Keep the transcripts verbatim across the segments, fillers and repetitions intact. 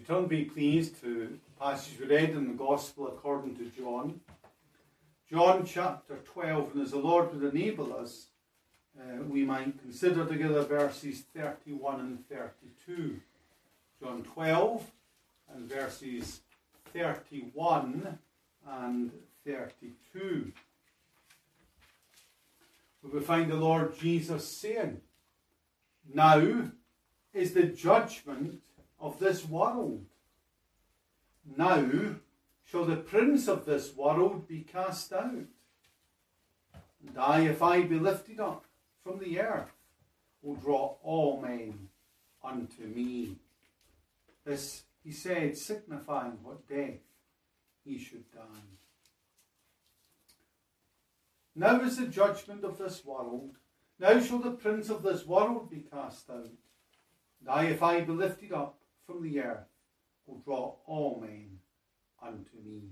you turn, be pleased, to the passage we read in the Gospel according to John. John chapter twelve, and as the Lord would enable us, uh, we might consider together verses thirty-one and thirty-two. John twelve and verses thirty-one and thirty-two. We will find the Lord Jesus saying, "Now is the judgment of this world. Now shall the prince of this world be cast out. And I, if I be lifted up from the earth, will draw all men unto me." This he said, signifying what death he should die. Now is the judgment of this world. Now shall the prince of this world be cast out. And I, if I be lifted up from the earth, will draw all men unto me.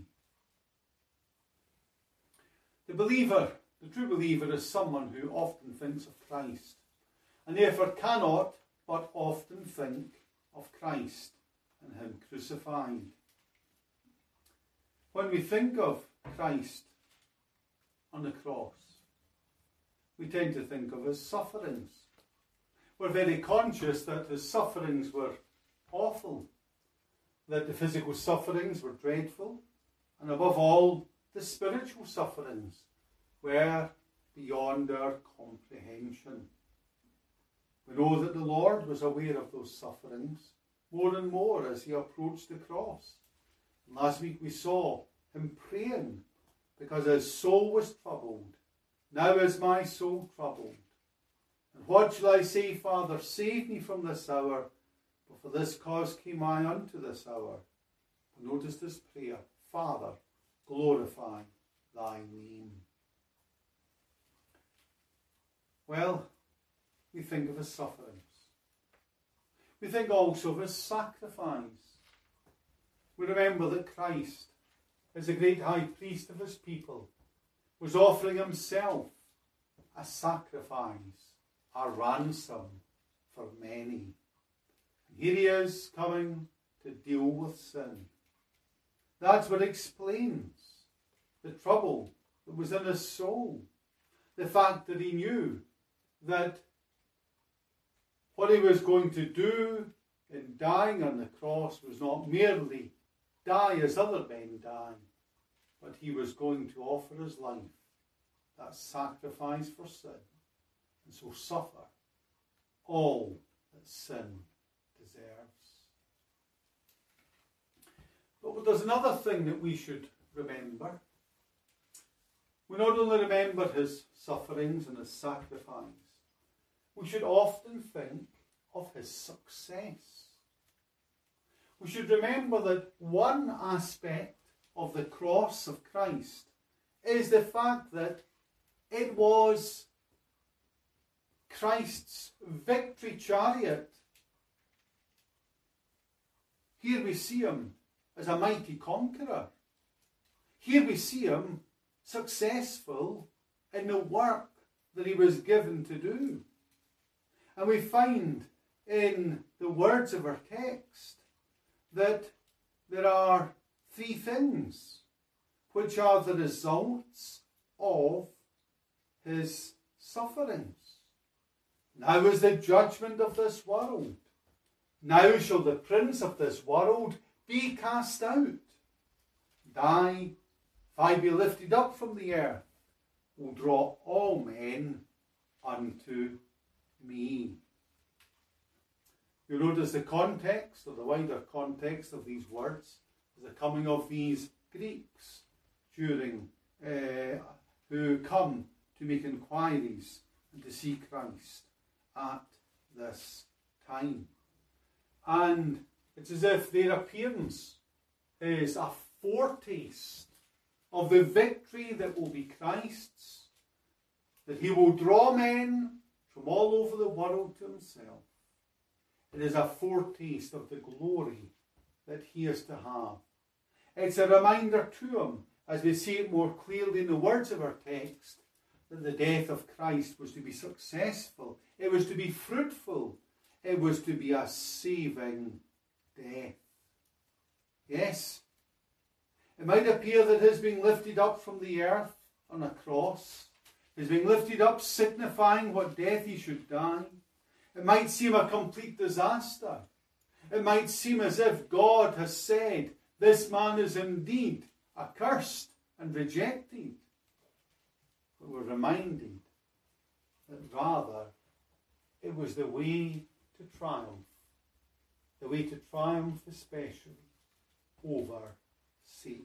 The believer, the true believer, is someone who often thinks of Christ, and therefore cannot but often think of Christ and Him crucified. When we think of Christ on the cross, we tend to think of His sufferings. We're very conscious that His sufferings were awful, that the physical sufferings were dreadful, and above all, the spiritual sufferings were beyond our comprehension. We know that the Lord was aware of those sufferings more and more as He approached the cross. And last week we saw Him praying because His soul was troubled. "Now is my soul troubled. And what shall I say, Father? Save me from this hour. But for this cause came I unto this hour." But notice this prayer: "Father, glorify thy name." Well, we think of His sufferings. We think also of His sacrifice. We remember that Christ, as the great high priest of His people, was offering Himself a sacrifice, a ransom for many. And here He is coming to deal with sin. That's what explains the trouble that was in His soul. The fact that He knew that what He was going to do in dying on the cross was not merely die as other men die, but He was going to offer His life, that sacrifice for sin, and so suffer all that sin deserves. But there's another thing that we should remember. We not only remember His sufferings and His sacrifice, we should often think of His success. We should remember that one aspect of the cross of Christ is the fact that it was Christ's victory chariot. Here we see Him as a mighty conqueror. Here we see Him successful in the work that He was given to do. And we find in the words of our text that there are three things which are the results of His sufferings. Now is the judgment of this world. Now shall the prince of this world be cast out. And I, if I be lifted up from the earth, will draw all men unto me. You notice the context, or the wider context of these words, is the coming of these Greeks during uh, who come to make inquiries and to see Christ at this time. And it's as if their appearance is a foretaste of the victory that will be Christ's, that He will draw men from all over the world to Himself. It is a foretaste of the glory that He is to have. It's a reminder to Him, as we see it more clearly in the words of our text, that the death of Christ was to be successful. It was to be fruitful. It was to be a saving death. Yes. It might appear that his being lifted up from the earth on a cross, his being lifted up signifying what death he should die, it might seem a complete disaster. It might seem as if God has said, this man is indeed accursed and rejected. But we're reminded that rather it was the way to triumph, the way to triumph especially over Satan.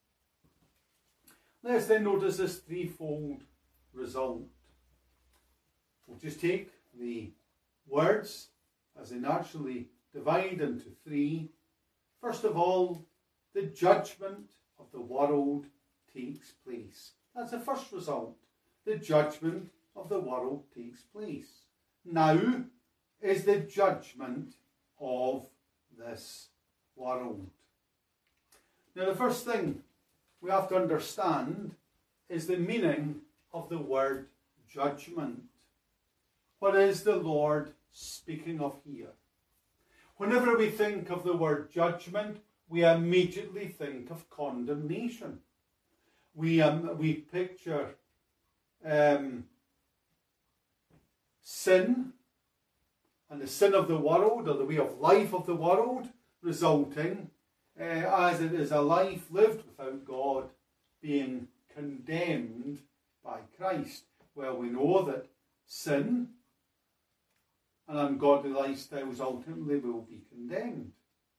Let's then notice this threefold result. We'll just take the words as they naturally divide into three. First of all, the judgment of the world takes place. That's the first result. The judgment of the world takes place. Now is the judgment of this world. Now, the first thing we have to understand is the meaning of the word judgment. What is the Lord speaking of here? Whenever we think of the word judgment, we immediately think of condemnation. We, um, we picture um, sin and the sin of the world, or the way of life of the world, resulting uh, as it is a life lived without God, being condemned by Christ. Well, we know that sin and ungodly lifestyles ultimately will be condemned.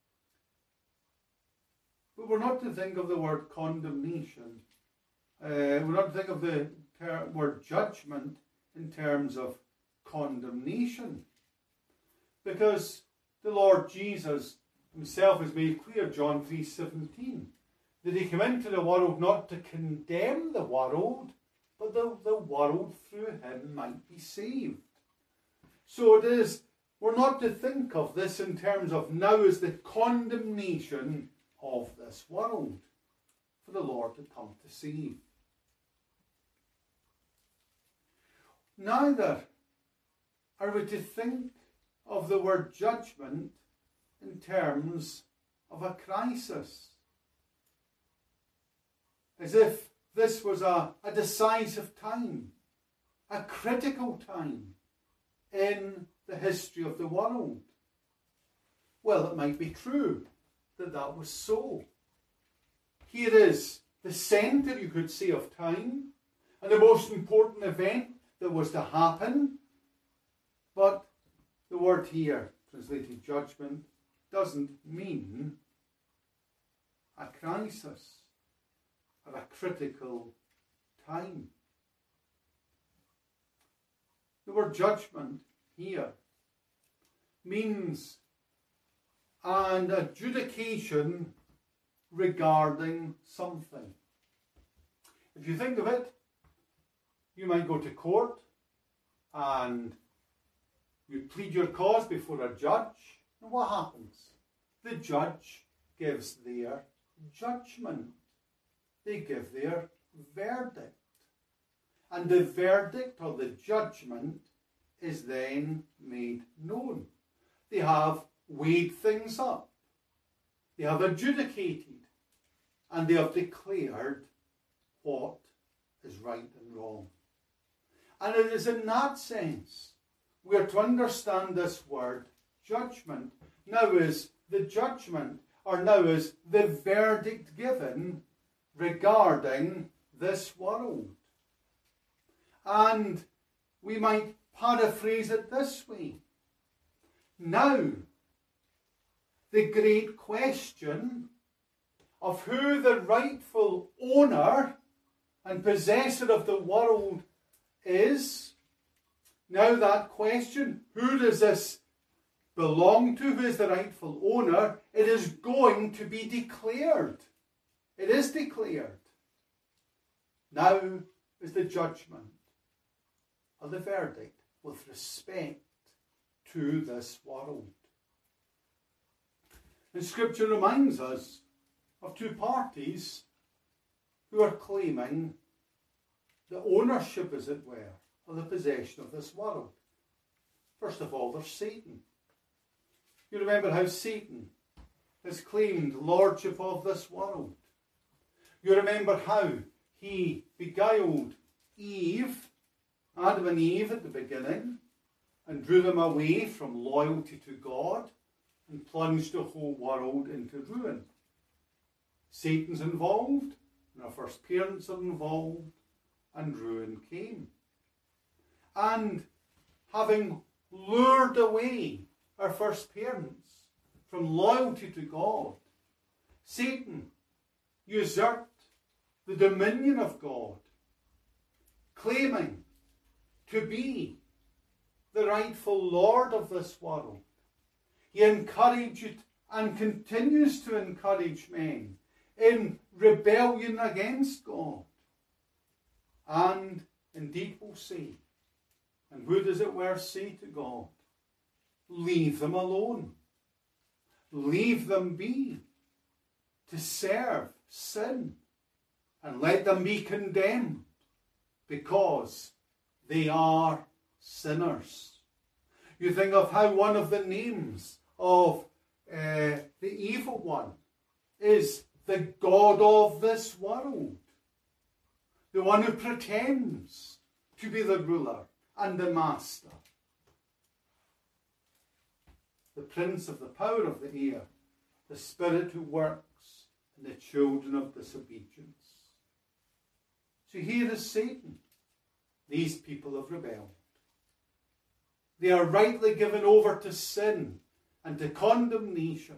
But we're not to think of the word condemnation. Uh, we're not to think of the ter- word judgment in terms of condemnation. Because the Lord Jesus himself has made clear, John three seventeen, that he came into the world not to condemn the world, but the, the world through him might be saved. So it is, we're not to think of this in terms of now as the condemnation of this world for the Lord to come to save. Neither are we to think of the word judgment in terms of a crisis, as if this was a, a decisive time, a critical time in the history of the world. Well, it might be true that that was so. Here is the centre, you could say, of time, and the most important event that was to happen. But the word here, translated judgment, doesn't mean a crisis or a critical time. The word judgment here means an adjudication regarding something. If you think of it, you might go to court and you plead your cause before a judge, and what happens? The judge gives their judgment. They give their verdict. And the verdict or the judgment is then made known. They have weighed things up. They have adjudicated. And they have declared what is right and wrong. And it is in that sense we are to understand this word judgment. Now is the judgment, or now is the verdict given regarding this world. And we might paraphrase it this way. Now, the great question of who the rightful owner and possessor of the world is, now that question, who does this belong to, who is the rightful owner, it is going to be declared. It is declared. Now is the judgment or the verdict with respect to this world. And Scripture reminds us of two parties who are claiming the ownership, as it were, of the possession of this world. First of all, there's Satan. You remember how Satan has claimed lordship of this world. You remember how he beguiled Eve, Adam and Eve at the beginning, and drew them away from loyalty to God and plunged the whole world into ruin. Satan's involved, and our first parents are involved, and ruin came. And having lured away our first parents from loyalty to God, Satan usurped the dominion of God, claiming to be the rightful Lord of this world. He encouraged and continues to encourage men in rebellion against God. And indeed will say, and who does it worse say to God? Leave them alone. Leave them be to serve sin, and let them be condemned, because they are sinners. You think of how one of the names of uh, the evil one is the God of this world, the one who pretends to be the ruler and the master, the prince of the power of the air, the spirit who works in the children of disobedience. So here is Satan. These people have rebelled. They are rightly given over to sin and to condemnation.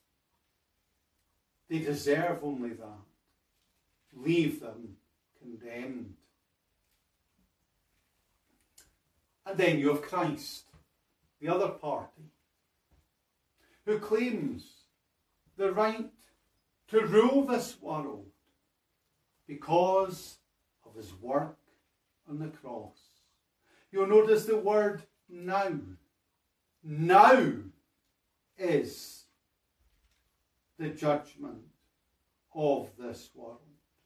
They deserve only that. Leave them condemned. And then you have Christ, the other party, who claims the right to rule this world because of his work on the cross. You'll notice the word now. Now is the judgment of this world.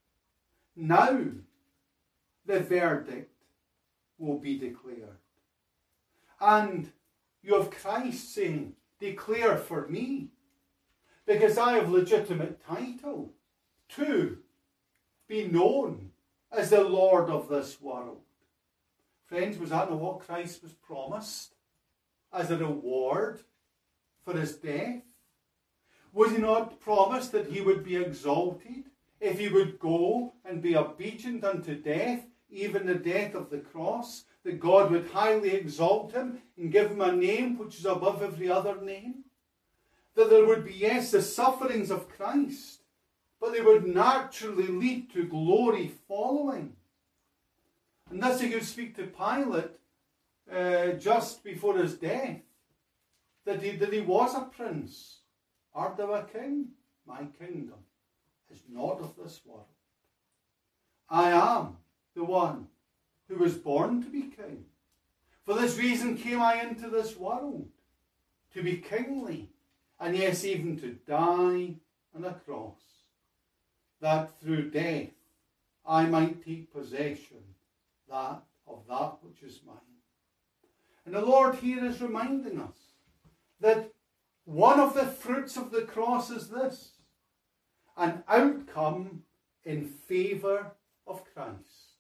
Now the verdict will be declared. And you have Christ saying, declare for me, because I have legitimate title to be known as the Lord of this world. Friends, was that not what Christ was promised as a reward for his death? Was he not promised that he would be exalted if he would go and be obedient unto death, even the death of the cross, that God would highly exalt him and give him a name which is above every other name? That there would be, yes, the sufferings of Christ, but they would naturally lead to glory following. And thus he could speak to Pilate uh, just before his death, that he, that he was a prince. Art thou a king? My kingdom is not of this world. I am the one who was born to be king. For this reason came I into this world, to be kingly, and yes, even to die on a cross, that through death I might take possession that of that which is mine. And the Lord here is reminding us that one of the fruits of the cross is this: an outcome in favour of Christ.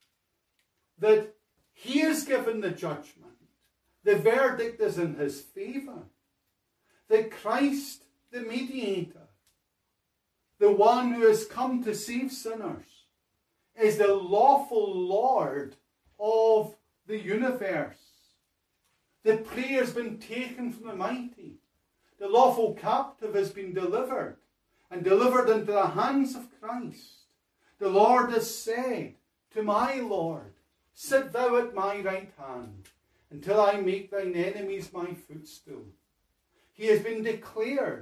That he is given the judgment. The verdict is in his favour. That Christ, the mediator, the one who has come to save sinners, is the lawful Lord of the universe. The prey has been taken from the mighty. The lawful captive has been delivered, and delivered into the hands of Christ. The Lord has said to my Lord, sit thou at my right hand, until I make thine enemies my footstool. He has been declared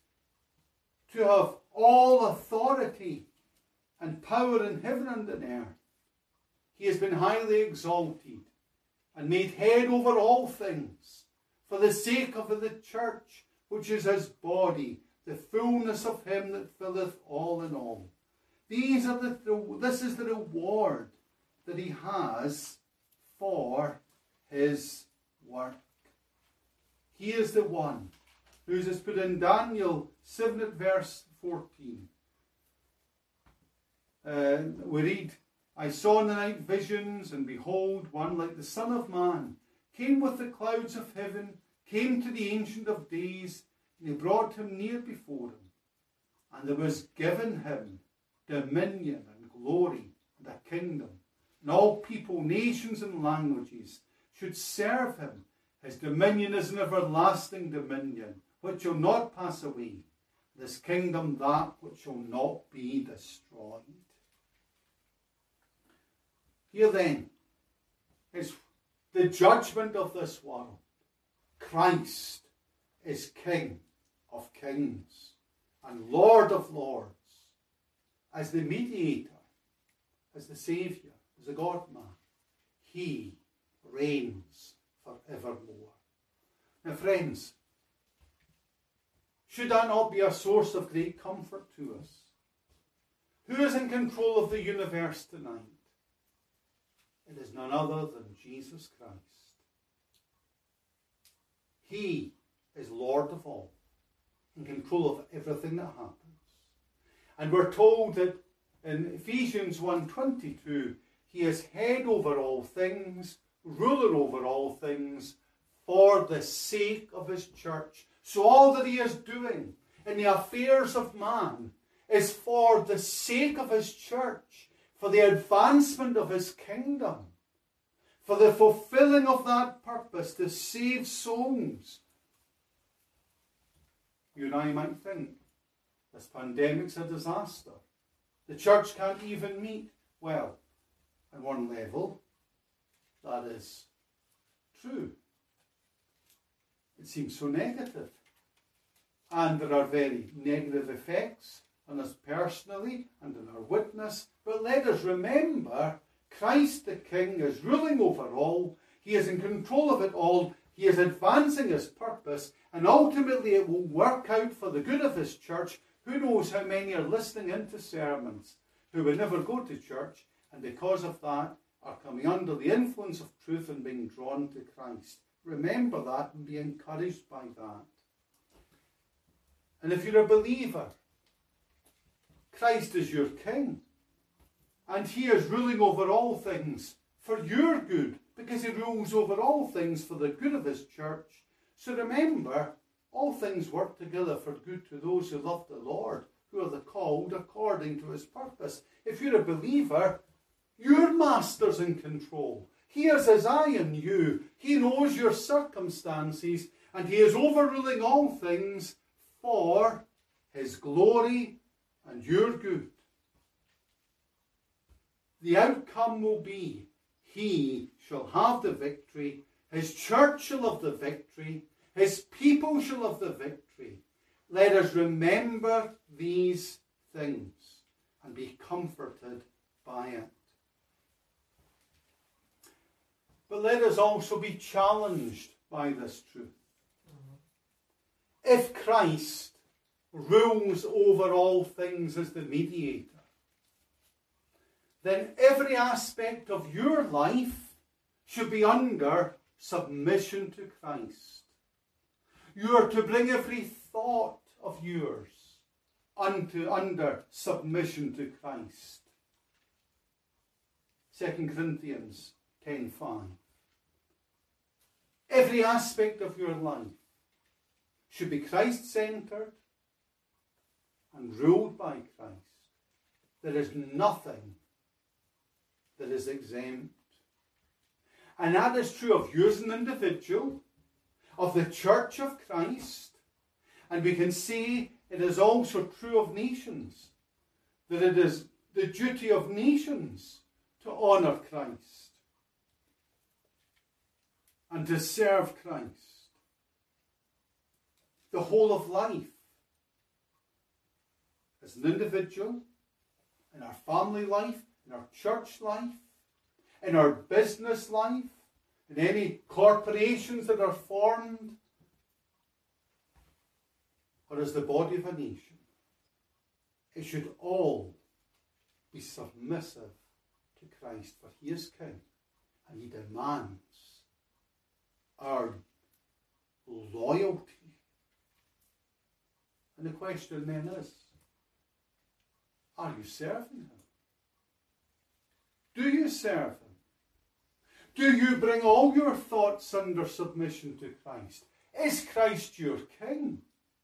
to have all authority and power in heaven and in earth. He has been highly exalted and made head over all things for the sake of the church, which is his body, the fullness of him that filleth all in all. These are the, this is the reward that he has for his work. He is the one who's is put in Daniel seven at verse fourteen. Uh, we read, I saw in the night visions, and behold, one like the Son of Man came with the clouds of heaven, came to the Ancient of Days, and he brought him near before him. And there was given him dominion and glory and a kingdom, and all people, nations, and languages should serve him. His dominion is an everlasting dominion, which shall not pass away. This kingdom that which shall not be destroyed. Here then is the judgment of this world. Christ is King of kings and Lord of lords, as the mediator, as the Saviour, as the God-man. He reigns forevermore. Now, friends, should that not be a source of great comfort to us? Who is in control of the universe tonight? It is none other than Jesus Christ. He is Lord of all, in control of everything that happens. And we're told that in Ephesians one twenty-two, he is head over all things, ruler over all things, for the sake of his church. So all that he is doing in the affairs of man is for the sake of his church, for the advancement of his kingdom, for the fulfilling of that purpose to save souls. You and I might think, this pandemic's a disaster. The church can't even meet. Well, on one level, that is true. It seems so negative. And there are very negative effects on us personally and on our witness. But let us remember, Christ the King is ruling over all. He is in control of it all. He is advancing his purpose. And ultimately it will work out for the good of his church. Who knows how many are listening into sermons who will never go to church, and because of that are coming under the influence of truth and being drawn to Christ. Remember that and be encouraged by that. And if you're a believer, Christ is your King. And he is ruling over all things for your good, because he rules over all things for the good of his church. So remember, all things work together for good to those who love the Lord, who are the called according to his purpose. If you're a believer, your master's in control. He is his eye on you. He knows your circumstances, and he is overruling all things for his glory and your good. The outcome will be, he shall have the victory, his church shall have the victory, his people shall have the victory. Let us remember these things and be comforted by it. But let us also be challenged by this truth. If Christ rules over all things as the mediator, then every aspect of your life should be under submission to Christ. You are to bring every thought of yours unto under submission to Christ. Second Corinthians ten five. Every aspect of your life should be Christ-centered and ruled by Christ. There is nothing that is exempt. And that is true of you as an individual, of the Church of Christ, and we can see it is also true of nations, that it is the duty of nations to honour Christ and to serve Christ. The whole of life, as an individual, in our family life, in our church life, in our business life, in any corporations that are formed, or as the body of a nation, it should all be submissive to Christ, for he is King, and he demands our loyalty And the question then is, are you serving him? Do you serve him? Do you bring all your thoughts under submission to Christ? Is Christ your king?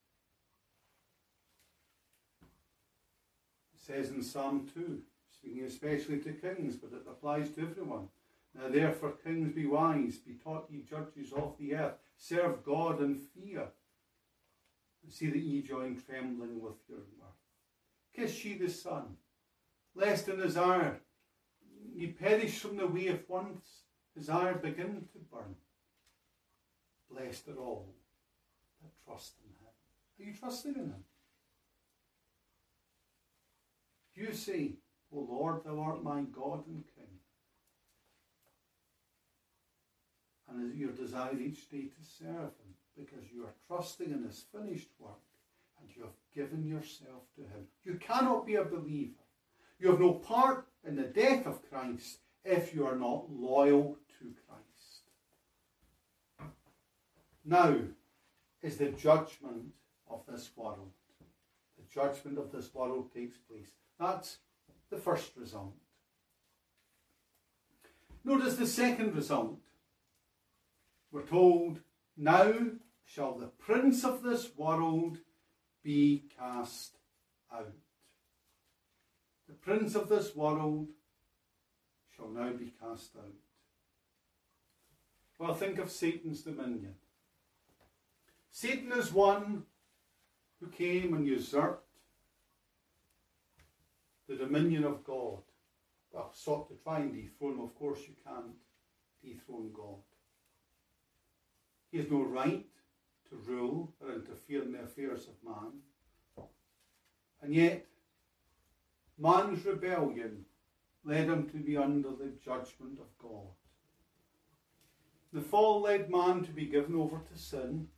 It says in Psalm two, speaking especially to kings, but it applies to everyone. Now therefore, kings, be wise, be taught, ye judges of the earth. Serve God in fear, and see that ye join trembling with your mirth. Kiss ye the Son, lest in his ire ye perish from the way of once his ire begin to burn. Blessed are all that trust in him. Are you trusting in him? Do you say, O Lord, thou art my God and King? And is your desire each day to serve him, because you are trusting in his finished work and you have given yourself to him. You cannot be a believer. You have no part in the death of Christ if you are not loyal to Christ. Now is the judgment of this world. The judgment of this world takes place. That's the first result. Notice the second result. We're told, now shall the prince of this world be cast out. The prince of this world shall now be cast out. Well, think of Satan's dominion. Satan is one who came and usurped the dominion of God. Well, sought to try and dethrone him. Of course you can't dethrone God. He has no right to rule or interfere in the affairs of man. And yet, man's rebellion led him to be under the judgment of God. The fall led man to be given over to sin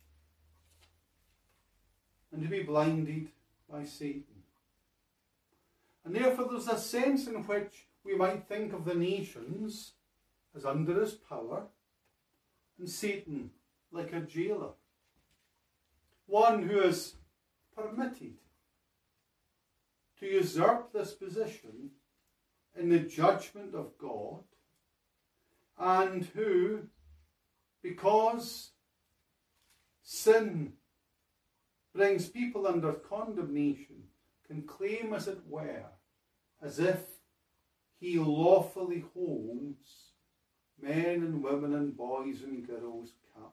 and to be blinded by Satan. And therefore there's a sense in which we might think of the nations as under his power and Satan like a jailer. One who is permitted to usurp this position in the judgment of God, and who, because sin brings people under condemnation, can claim, as it were, as if he lawfully holds men and women and boys and girls captive.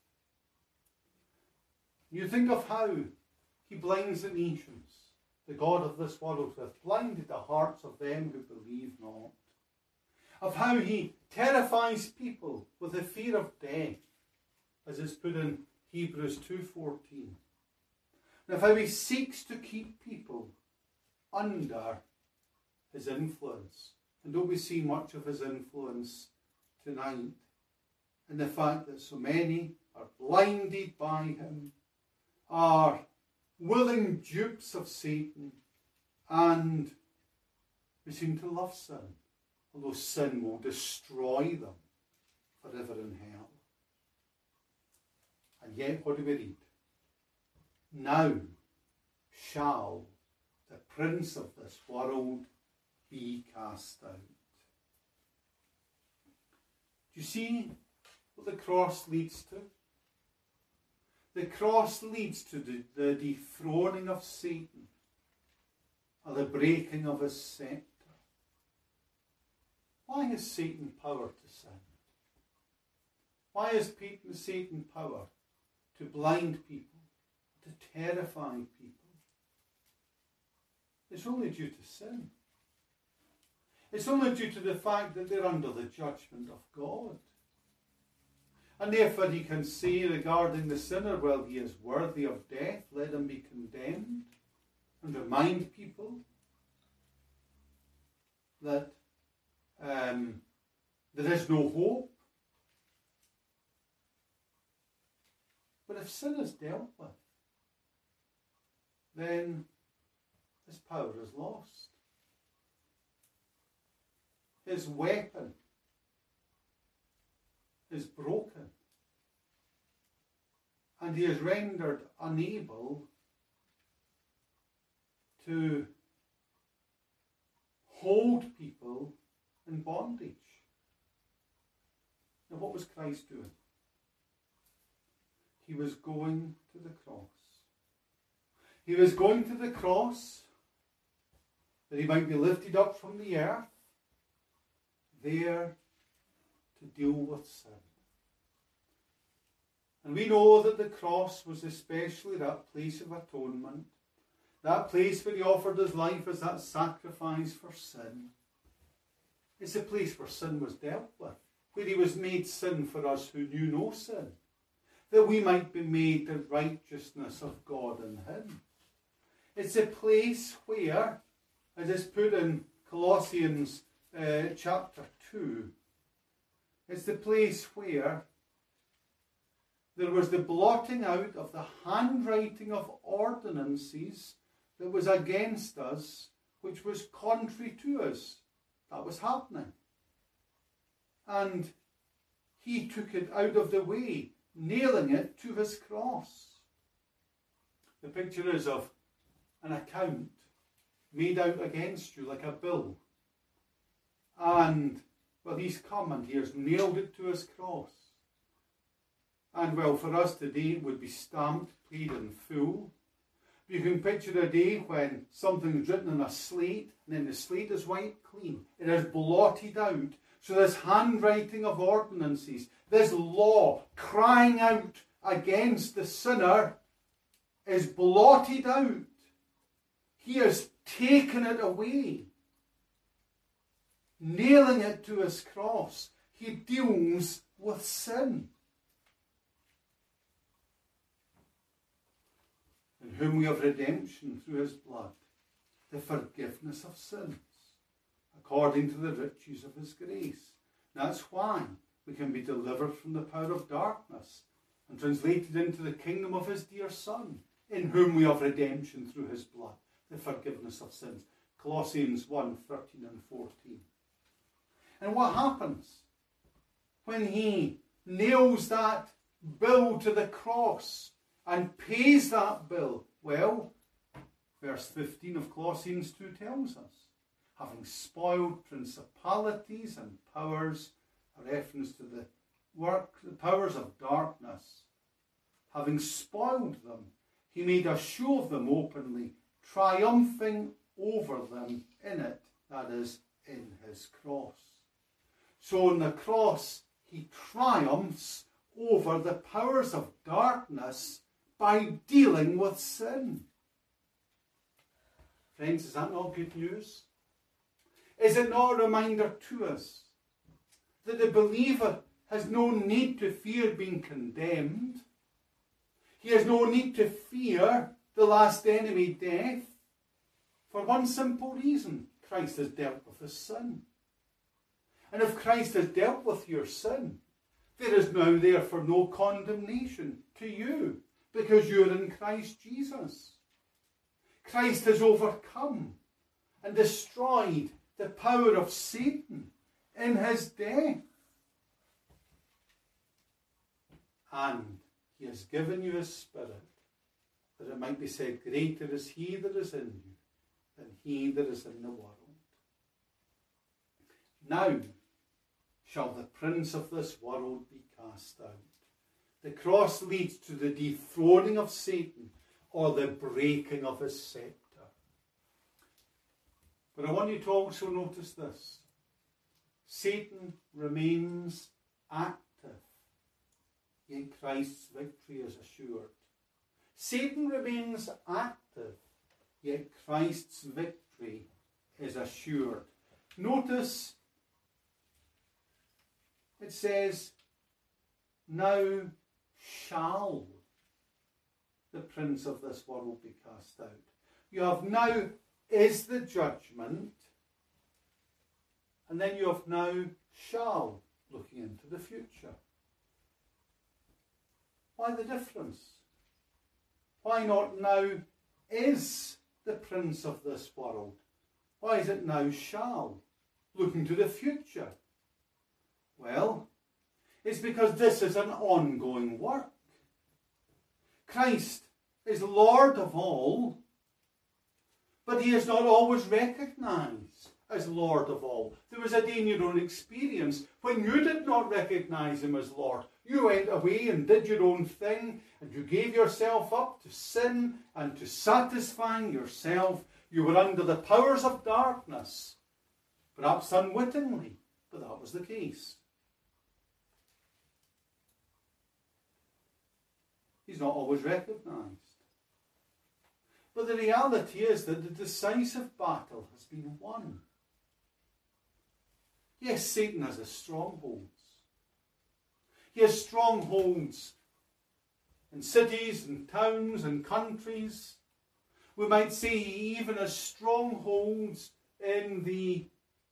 You think of how he blinds the nations. The God of this world hath blinded the hearts of them who believe not. Of how he terrifies people with the fear of death, as is put in Hebrews two fourteen. And of how he seeks to keep people under his influence. And don't we see much of his influence tonight in the fact that so many are blinded by him, are willing dupes of Satan, and we seem to love sin, although sin will destroy them forever in hell. And yet, what do we read? Now shall the prince of this world be cast out. Do you see what the cross leads to? The cross leads to the, the dethroning of Satan, or the breaking of his scepter. Why has Satan power to sin? Why has Satan power to blind people, to terrify people? It's only due to sin. It's only due to the fact that they're under the judgment of God. And therefore he can say regarding the sinner, well, he is worthy of death, let him be condemned, and remind people that um, there is no hope. But if sin is dealt with, then his power is lost. His weapon is broken, and he is rendered unable to hold people in bondage. Now, what was Christ doing? He was going to the cross. He was going to the cross that he might be lifted up from the earth, there to deal with sin. And we know that the cross was especially that place of atonement, that place where he offered his life as that sacrifice for sin. It's a place where sin was dealt with, where he was made sin for us who knew no sin, that we might be made the righteousness of God in him. It's a place where, as is put in Colossians uh, chapter two, it's the place where there was the blotting out of the handwriting of ordinances that was against us, which was contrary to us. That was happening. And he took it out of the way, nailing it to his cross. The picture is of an account made out against you like a bill. And, well, he's come and he has nailed it to his cross. And, well, for us today it would be stamped, paid in full. You can picture a day when something's written on a slate, and then the slate is wiped clean. It is blotted out. So this handwriting of ordinances, this law crying out against the sinner, is blotted out. He has taken it away, nailing it to his cross. He deals with sin. In whom we have redemption through his blood, the forgiveness of sins, according to the riches of his grace. That's why we can be delivered from the power of darkness and translated into the kingdom of his dear Son, in whom we have redemption through his blood, the forgiveness of sins. Colossians one, thirteen and fourteen. And what happens when he nails that bill to the cross and pays that bill? Well, verse fifteen of Colossians two tells us, having spoiled principalities and powers, a reference to the work, the powers of darkness, having spoiled them, he made a show of them openly, triumphing over them in it, that is, in his cross. So on the cross, he triumphs over the powers of darkness by dealing with sin. Friends, is that not good news? Is it not a reminder to us that the believer has no need to fear being condemned? He has no need to fear the last enemy, death, for one simple reason: Christ has dealt with his sin. And if Christ has dealt with your sin, there is now therefore no condemnation to you, because you're in Christ Jesus. Christ has overcome and destroyed the power of Satan in his death. And he has given you his Spirit, that it might be said, greater is he that is in you than he that is in the world. Now shall the prince of this world be cast out. The cross leads to the dethroning of Satan, or the breaking of his scepter. But I want you to also notice this. Satan remains active, yet Christ's victory is assured. Satan remains active, yet Christ's victory is assured. Notice it says, now shall the prince of this world be cast out. You have now is the judgment, and then you have now shall, looking into the future. Why the difference? Why not now is the prince of this world? Why is it now shall, looking to the future? Well, it's because this is an ongoing work. Christ is Lord of all, But he is not always recognised as Lord of all. There was a day in your own experience when you did not recognise him as Lord. You went away and did your own thing, and you gave yourself up to sin and to satisfying yourself. You were under the powers of darkness, perhaps unwittingly, but that was the case. He's not always recognised. But the reality is that the decisive battle has been won. Yes, Satan has his strongholds. He has strongholds in cities and towns and countries. We might say he even has strongholds in the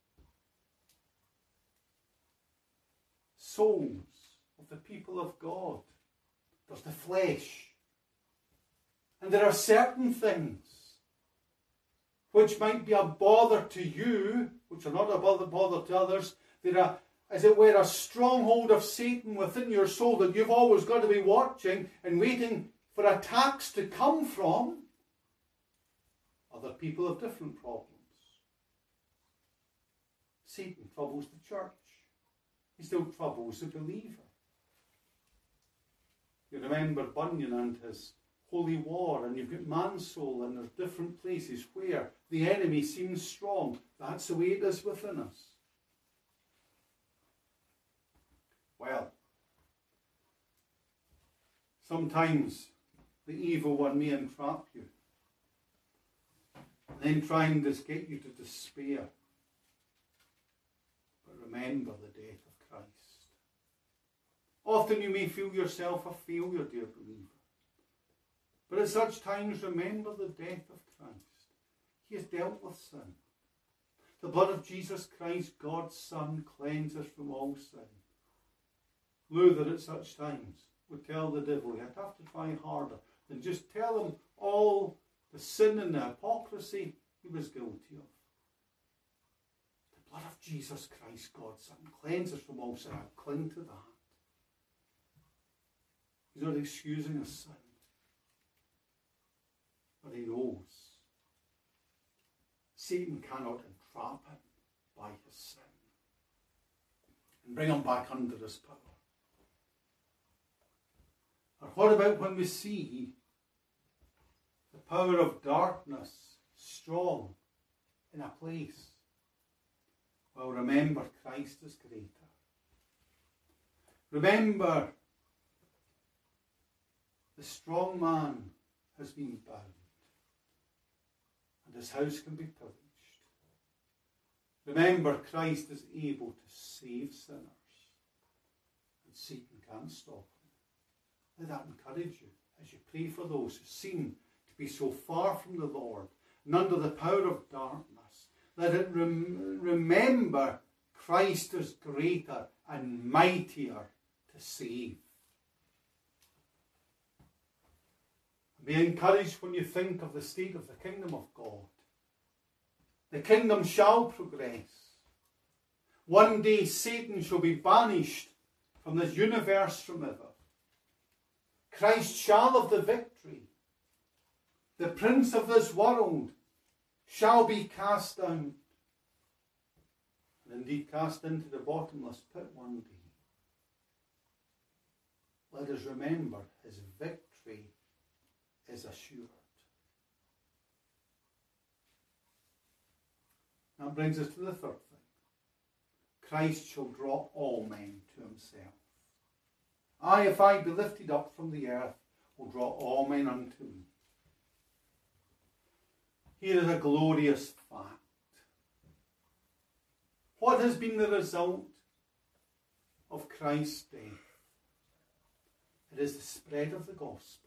souls of the people of God. There's the flesh. And there are certain things which might be a bother to you, which are not a bother, bother to others. There are, as it were, a stronghold of Satan within your soul that you've always got to be watching and waiting for attacks to come from. Other people have different problems. Satan troubles the church. He still troubles the believer. You remember Bunyan and his holy war, and you've got man's soul, and there's different places where the enemy seems strong. That's the way it is within us. Well, sometimes the evil one may entrap you, and then try and just get you to despair. But remember the death of Christ. Often you may feel yourself a failure, dear believer. But at such times, remember the death of Christ. He has dealt with sin. The blood of Jesus Christ, God's Son, cleanses from all sin. Luther at such times would tell the devil he'd have to try harder than just tell him all the sin and the hypocrisy he was guilty of. The blood of Jesus Christ, God's Son, cleanses from all sin. I cling to that. He's not excusing his sin. But he knows Satan cannot entrap him by his sin and bring him back under his power. Or what about when we see the power of darkness strong in a place? Well, remember Christ is greater. Remember the strong man has been bound, and his house can be pillaged. Remember, Christ is able to save sinners, and Satan can't stop him. Let that encourage you as you pray for those who seem to be so far from the Lord and under the power of darkness. Let it rem- remember Christ is greater and mightier to save. Be encouraged when you think of the state of the kingdom of God. The kingdom shall progress. One day Satan shall be banished from this universe from ever. Christ shall have the victory. The prince of this world shall be cast down, and indeed cast into the bottomless pit one day. Let us remember his victory is assured. That brings us to the third thing. Christ shall draw all men to himself. I, if I be lifted up from the earth, will draw all men unto me. Here is a glorious fact. What has been the result of Christ's death? It is the spread of the gospel.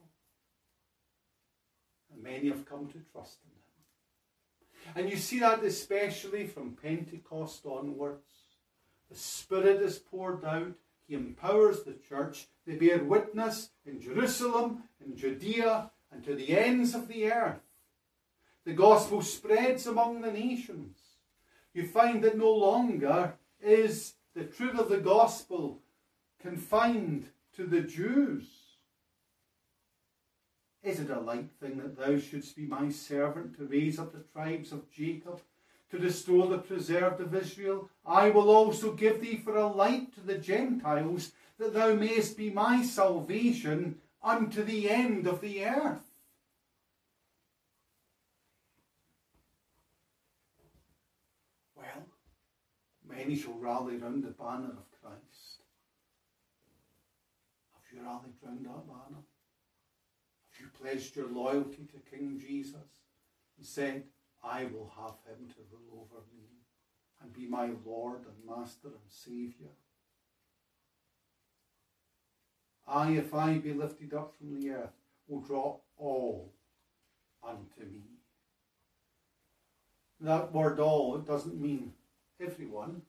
And many have come to trust in him. And you see that especially from Pentecost onwards. The Spirit is poured out. He empowers the church. They bear witness in Jerusalem, in Judea, and to the ends of the earth. The gospel spreads among the nations. You find that no longer is the truth of the gospel confined to the Jews. Is it a light thing that thou shouldst be my servant to raise up the tribes of Jacob, to restore the preserved of Israel? I will also give thee for a light to the Gentiles, that thou mayest be my salvation unto the end of the earth. Well, many shall rally round the banner of Christ. Have you rallied round that banner? Have you pledged your loyalty to King Jesus and said, I will have him to rule over me and be my Lord and Master and Saviour? I, if I be lifted up from the earth, will draw all unto me. That word all, it doesn't mean everyone.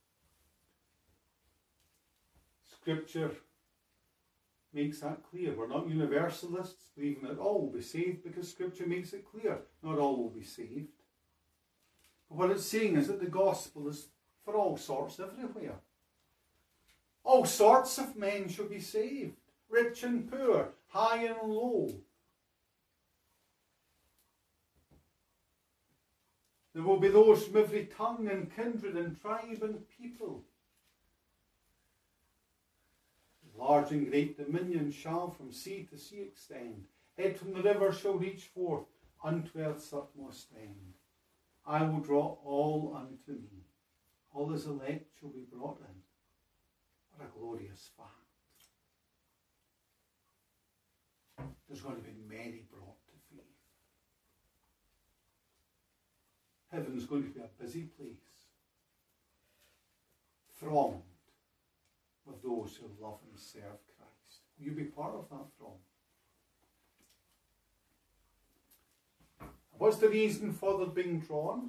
Scripture makes that clear. We're not universalists believing that all will be saved, because Scripture makes it clear not all will be saved. But what it's saying is that the gospel is for all sorts everywhere. All sorts of men shall be saved, rich and poor, high and low. There will be those from every tongue and kindred and tribe and people. Large and great dominion shall from sea to sea extend. Head from the river shall reach forth unto earth's utmost end. I will draw all unto me. All his elect shall be brought in. What a glorious fact. There's going to be many brought to faith. Heaven's going to be a busy place, thronged with those who love and serve Christ. Will you be part of that throng? What's the reason for their being drawn?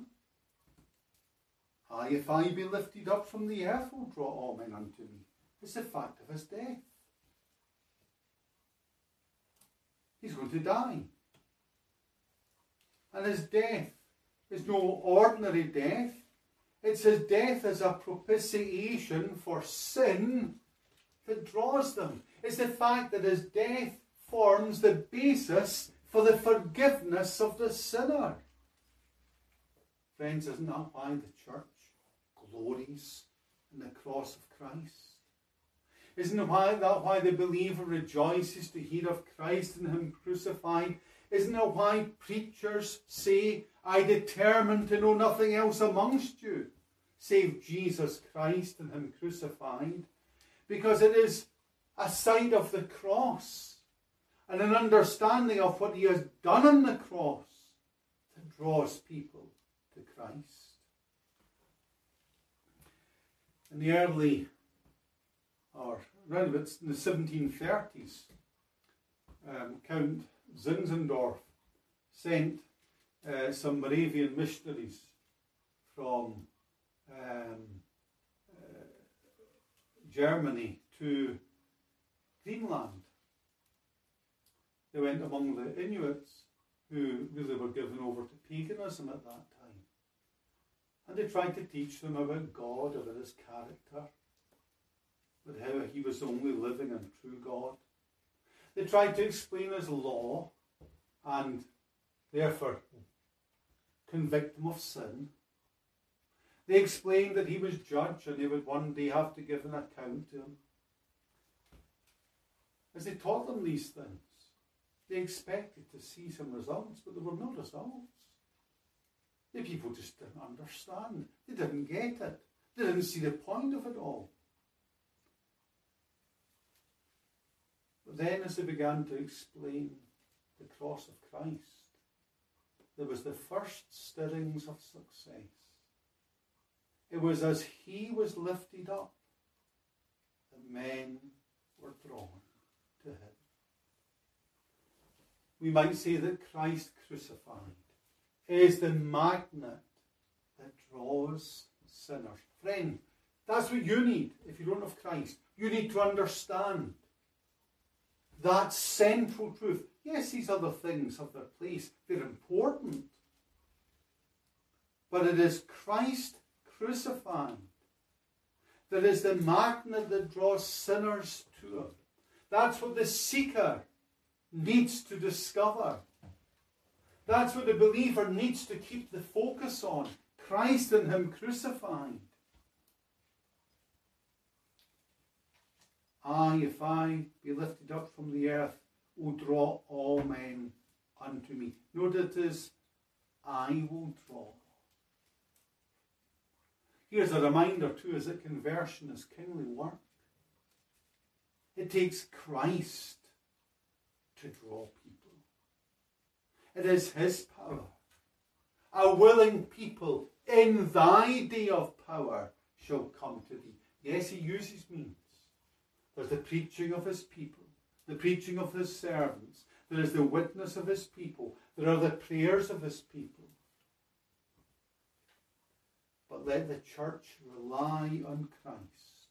I, if I be lifted up from the earth, will draw all men unto me. It's the fact of his death. He's going to die. And his death is no ordinary death. It's his death as a propitiation for sin that draws them. It's the fact that his death forms the basis for the forgiveness of the sinner. Friends, isn't that why the church glories in the cross of Christ? Isn't that why, that why the believer rejoices to hear of Christ and him crucified? Isn't that why preachers say, I determine to know nothing else amongst you save Jesus Christ and him crucified? Because it is a sight of the cross and an understanding of what he has done on the cross that draws people to Christ. In the early, or around about in the seventeen thirties, um, Count Zinzendorf sent uh, some Moravian missionaries from um, uh, Germany to Greenland. They went among the Inuits, who really were given over to paganism at that time. And they tried to teach them about God, about his character, but how he was the only living and true God. They tried to explain his law and therefore convict him of sin. They explained that he was judge and they would one day have to give an account to him. As they taught them these things, they expected to see some results, but there were no results. The people just didn't understand. They didn't get it. They didn't see the point of it all. But then as they began to explain the cross of Christ, there was the first stirrings of success. It was as he was lifted up that men were drawn to him. We might say that Christ crucified is the magnet that draws sinners. Friend, that's what you need if you don't have Christ. You need to understand that central truth. Yes, these other things have their place. They're important. But it is Christ crucified that is the magnet that draws sinners to him. That's what the seeker needs to discover. That's what the believer needs to keep the focus on. Christ and him crucified. I, if I be lifted up from the earth, will draw all men unto me. Note it is, I will draw. Here's a reminder too, is that conversion is kingly work. It takes Christ to draw people. It is his power. A willing people in thy day of power shall come to thee. Yes, he uses means. There's the preaching of his people, the preaching of his servants. There is the witness of his people. There are the prayers of his people. But let the church rely on Christ.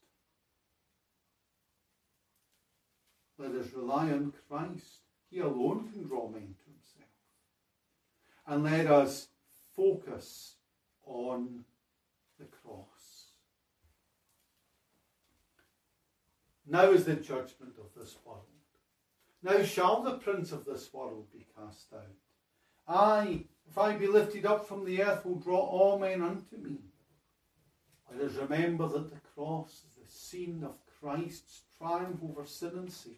Let us rely on Christ. He alone can draw men to himself. And let us focus on the cross. Now is the judgment of this world. Now shall the prince of this world be cast out. I, if I be lifted up from the earth, will draw all men unto me. Let us remember that the cross is the scene of Christ's triumph over sin and Satan.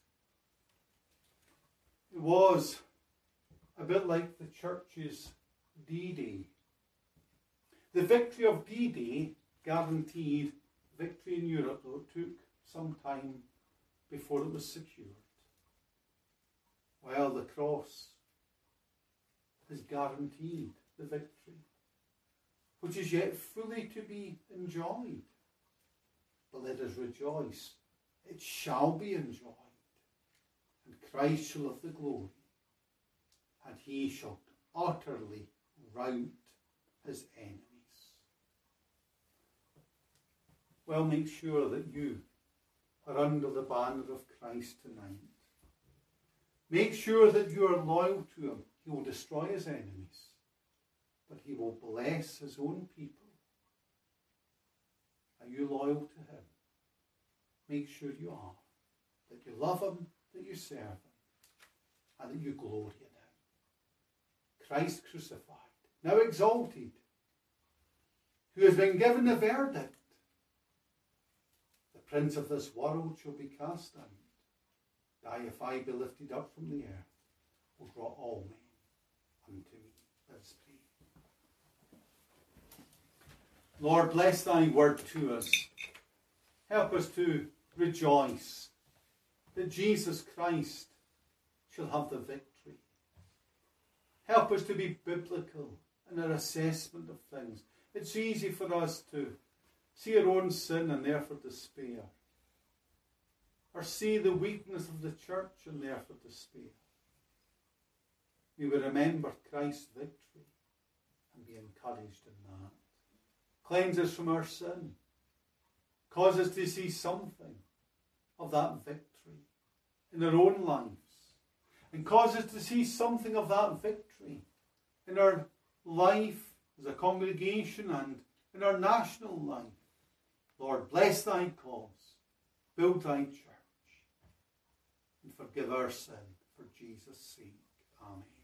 It was a bit like the church's D-Day. The victory of D-Day guaranteed victory in Europe, though it took some time before it was secured. Well, the cross has guaranteed the victory, which is yet fully to be enjoyed. But let us rejoice. It shall be enjoyed. And Christ shall have the glory. And he shall utterly rout his enemies. Well, make sure that you are under the banner of Christ tonight. Make sure that you are loyal to him. He will destroy his enemies, but he will bless his own people. Are you loyal to him? Make sure you are. That you love him, that you serve him, and that you glory in him. Christ crucified, now exalted, who has been given the verdict. The prince of this world shall be cast out. I, if I be lifted up from the earth, will draw all men unto me. Let us pray. Lord, bless thy word to us. Help us to rejoice that Jesus Christ shall have the victory. Help us to be biblical in our assessment of things. It's easy for us to see our own sin and therefore despair. Or see the weakness of the church and therefore despair. We will remember Christ's victory and be encouraged in that. Cleanse us from our sin. Cause us to see something of that victory in our own lives. And cause us to see something of that victory in our life as a congregation and in our national life. Lord, bless thy cause. Build thy church. And forgive our sin for Jesus' sake. Amen.